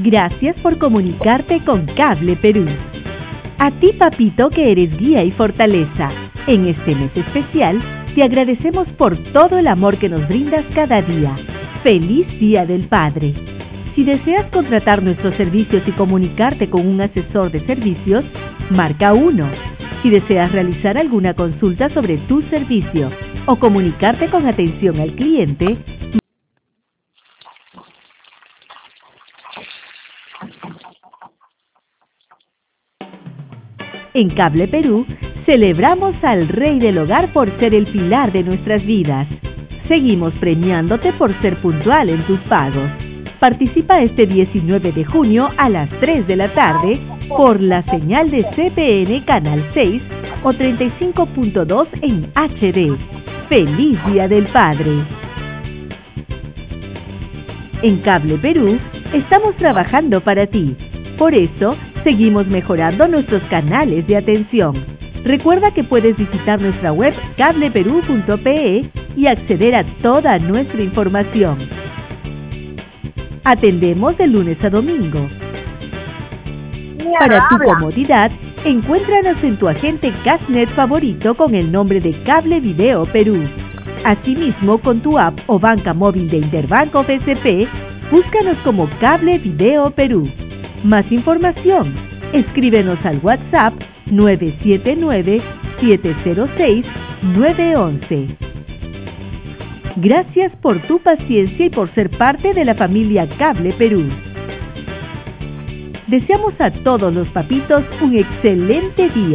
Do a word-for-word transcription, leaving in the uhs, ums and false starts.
Gracias por comunicarte con Cable Perú. A ti, papito, que eres guía y fortaleza. En este mes especial, te agradecemos por todo el amor que nos brindas cada día. ¡Feliz Día del Padre! Si deseas contratar nuestros servicios y comunicarte con un asesor de servicios, marca uno. Si deseas realizar alguna consulta sobre tu servicio o comunicarte con atención al cliente, en Cable Perú, celebramos al Rey del Hogar por ser el pilar de nuestras vidas. Seguimos premiándote por ser puntual en tus pagos. Participa este diecinueve de junio a las tres de la tarde por la señal de C P N Canal seis o treinta y cinco punto dos en H D. ¡Feliz Día del Padre! En Cable Perú, estamos trabajando para ti. Por eso, seguimos mejorando nuestros canales de atención. Recuerda que puedes visitar nuestra web cable perú punto pe y acceder a toda nuestra información. Atendemos de lunes a domingo. Para tu comodidad, encuéntranos en tu agente Cashnet favorito con el nombre de Cable Video Perú. Asimismo, con tu app o banca móvil de Interbanco B C P, búscanos como Cable Video Perú. Más información, escríbenos al WhatsApp nueve siete nueve, siete cero seis, nueve uno uno. Gracias por tu paciencia y por ser parte de la familia Cable Perú. Deseamos a todos los papitos un excelente día.